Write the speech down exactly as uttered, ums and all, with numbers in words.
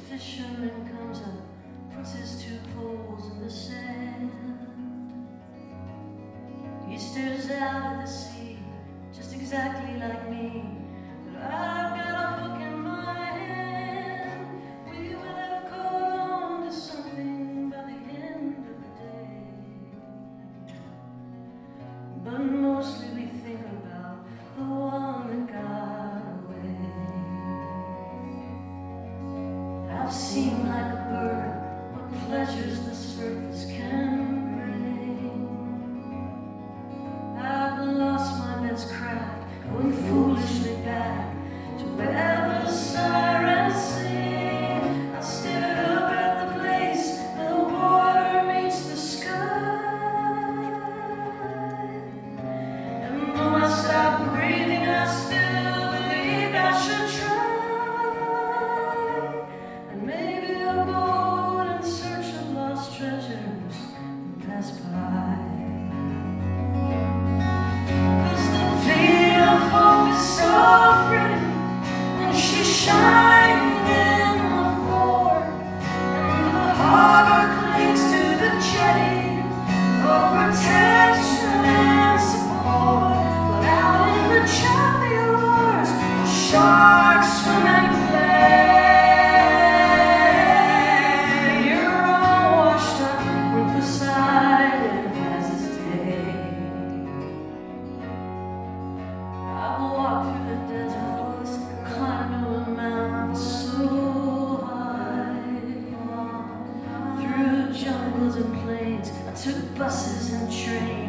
fisherman comes up, puts his two poles in the sand. He stares out at the sea, just exactly like me. But I've got a hook in my hand. We will have caught on to something by the end of the day. But mostly we think about the one that got away. I've seen like a bird what pleasures the surface can bring. I've lost my best craft, going foolishly back to where the sirens sing. I stared up at the place where the water meets the sky. And though I stopped breathing, I still believed I should try. And maybe a boat in search of lost treasures would pass by. So pretty when she's shining in the port, and the harbor clings to the jetty for protection and support. But out in the choppy waters, sharks swim and play. You're all washed up with Poseidon as his day. I've walked through the desert, climbed over mountains so high, through jungles and plains. I took buses and trains.